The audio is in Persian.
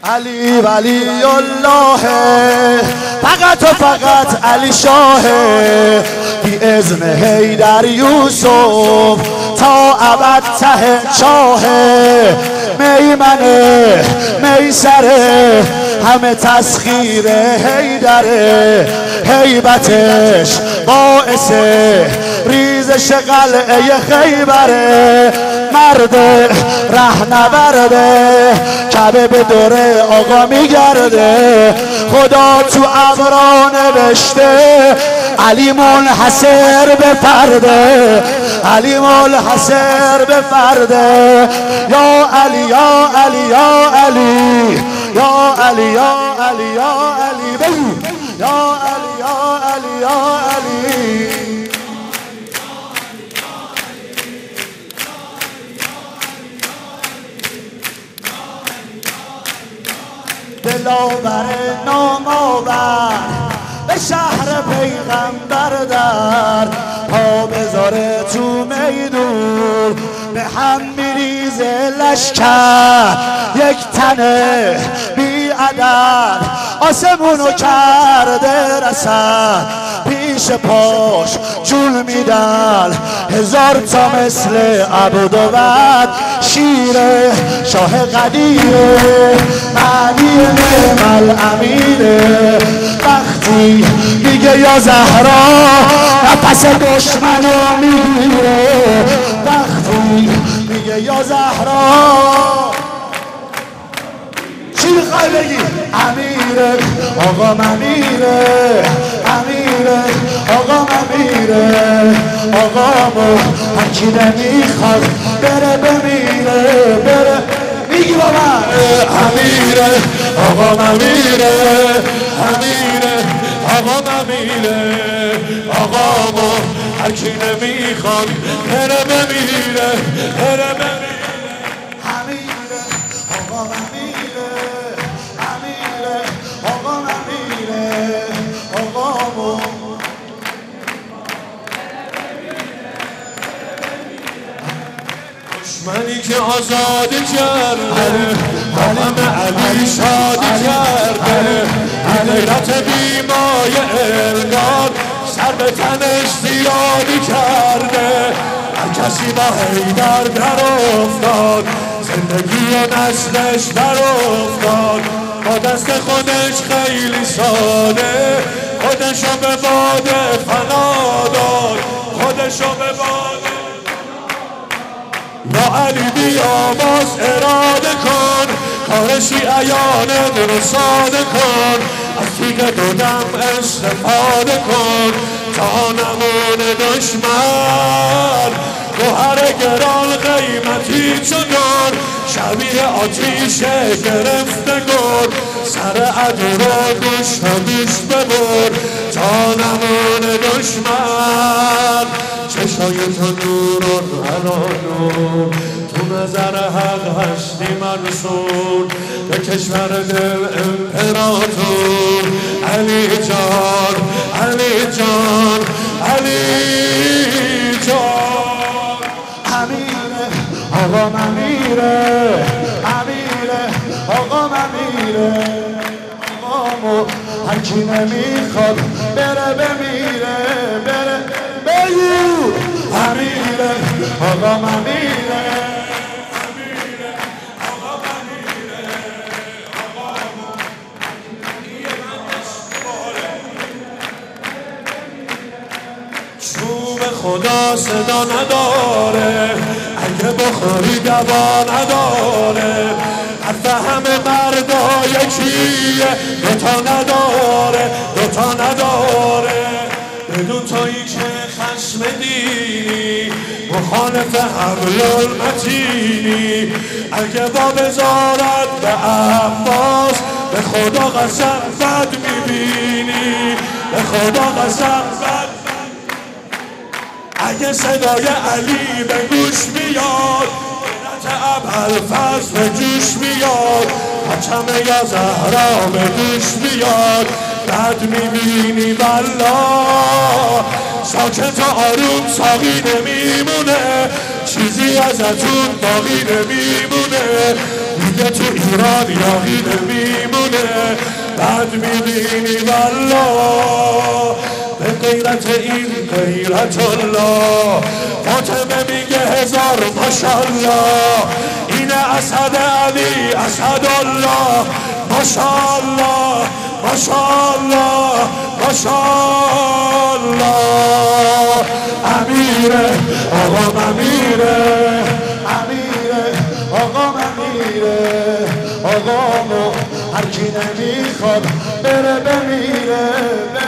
علی ولی الله، فقط و فقط علی شاه، بی اذن حیدر یوسف تا ابد ته چاه. میمنه میسره همه تسخیر حیدره، هیبتش باعث ریزش قلعه خیبره. مرد رهنورده کعبه به دوره آقا میگرده، خدا تو ابرا نوشته علی منحصر به فرده، علی منحصر به فرده. یا علی یا علی یا علی یا علی یا علی یا علی بگو یا علی یا علی یا علی. دلاور نامآور به شهر پیغمبر در پا بذاره تو میدون، به هم میریزه لشکر یک تنه بی عدد، آسمونو کرده رسد پیش پاش جول میدن هزار تا مثل عبدود. شیر شاه قدیره معنی نعم الامینه، وقتی میگه یا زهرا نفس دشمنو میگیره، وقتی میگه یا زهرا. چی میخوای بگی؟ امیره آقا امیره، امیره آقا امیره، آقامو هرکی نمیخواد بره بمیره، بره میگی با من امیره آقا امیره، امیره آقا امیره، آقامو هرکی نمیخواد بره بمیره، بره بمیره. امیره آقا امیره، امیره آقا امیره، آقامو دشمنی که آزاده کرده همه علی شادی کرده، غیرت بیمای انگار سر به تنش زیادی کرده. هر کسی با حیدر در افتاد زندگی و نسلش در افتاد، با دست خودش خیلی ساده خودشو به باده فنا داد، خودشو به باده. یا علی بیا باز اراده کن، کار شیعیانت رو ساده کن، از تیغ دو دم استفاده کن تا نمونه دشمن. گوهر گران قیمتی چگان شبیه آتیش گرفته گل، سر عدو را گوش تا گوش ببر تا نمونه دشمن. چشای تو نور و نور، تو نظر حق هستی منصور، به کشور دل امپراتور. علی جان علی جان علی جان. امیره آقا امیره، امیره آقا امیره، آقامو هرکی نمیخواد بره بمیره، بره بگو امیره آقا امیره، امیره آقا امیره، آقامو چوب خدا صدا نداره، اگه بخوری دوا نداره، حرف همه مردا یکیه، دوتا نداره، دوتا نداره. بدون تویی که خشم دینی مخالف حبل المتینی، اگه با بزارت به عباس به خدا قسم بد میبینی، به خدا قسم بد. اگه صدای علی به گوش میاد ابوالفضل به جوش میاد، پرچم یا زهرا به دوش میاد، بد میبینی والله ساکت و آروم ساقی نمیمونه، چیزی ازتون باقی نمیمونه، دیگه تو ایران یاقی نمیمونه. میبینی والله به غیرت این غیرت الله فاطمه میگه هزار ماشالله اینه اسد علی اسد الله ماشالله ماشالله ماشالله امیره آقا امیره امیره آقا امیره آقا هر کی نمیخواد بره بمیره